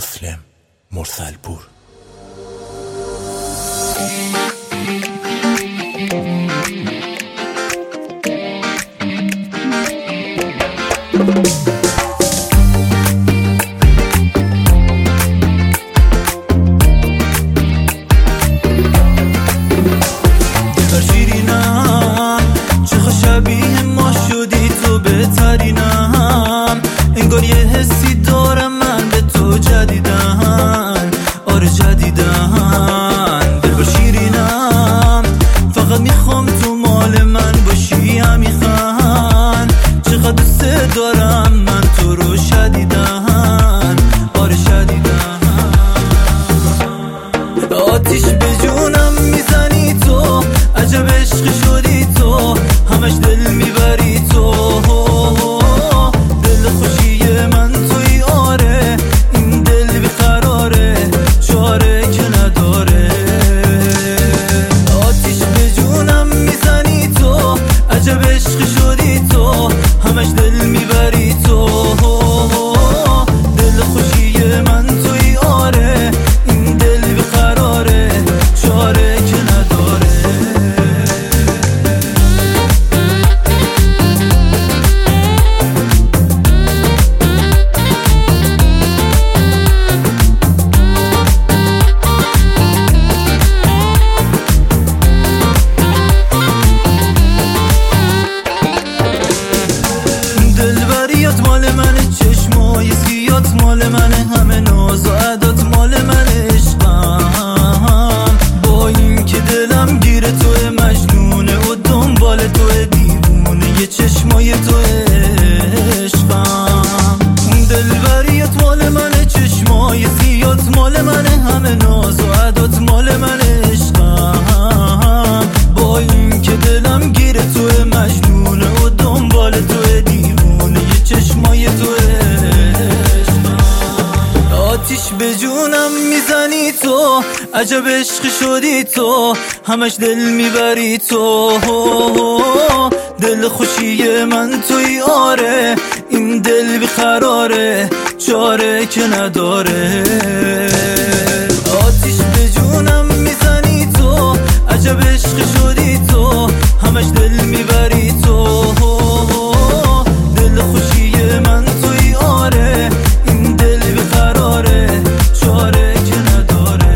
مسلم مرسلپور. شبیه ما شدی تو بهترینم، انگار یه حسی دارم من به تو جدیدن، آره جدیدن. دلبر شیرینم، فقط میخوام تو مال من باشی همیخن. چقدر دوست دارم من تو رو شدیدن، آره شدیدن. آتیش به جونم میزنی تو، عجب عشق شدی تو، همش دل میبری تو. دل خوشی من توی، آره این دل بیقراره، چاره که نداره. آتیش به جونم میزنی تو، عجب عشق شدی تو، همش دل میبری تو. دل خوشی من توی، آره این دل بیقراره، چاره که نداره. دلبریات مال منه، چشمای سیات مال منه، همه ناز و عدات مال منه. عشقم با این که دلم گیره توه، مجنونه و دنبال توه، دیوونه یه چشمای توه. عشقم دلبریات مال منه، چشمای سیات مال منه، همه ناز و عدات مال منه. عشقم با این که دلم گیره توه، مجنونه و دنبال توه، دیوونه یه چشمای توه. آتیش به جونم میزنی تو، عجب عشق شدی تو، همش دل میبری تو. دل خوشی من توی، آره این دل بیقراره، چاره که نداره. آتیش به جونم میزنی تو، عجب عشق شدی تو، همش دل میبری تو. دل خوشی من توی، آره این دل بیقراره، چاره که نداره.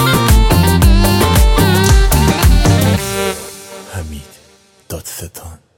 حمید دادستان.